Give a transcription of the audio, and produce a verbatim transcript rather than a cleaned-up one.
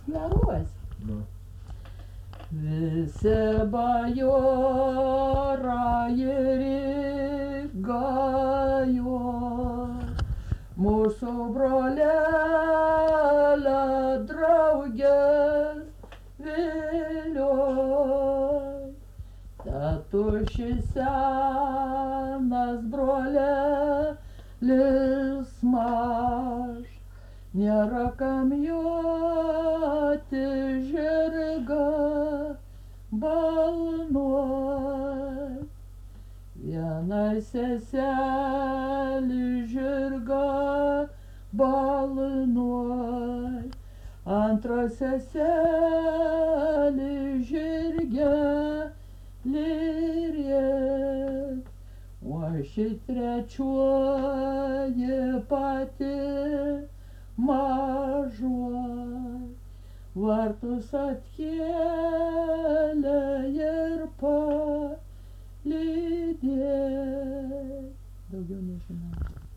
Geruos. Nu. Visi bajorai ir gajo, mūsų brolelę draugės vilioj. Tėtušis senas brolelis maž, nėra kam joti žirgą balnuoj. Vienai seselį žirgą balnuoj, antrą seselį žirgelį riet, o ši trečioji pati mažuoj. Vartus atkėlė ir palydė. Daugiau nežinau.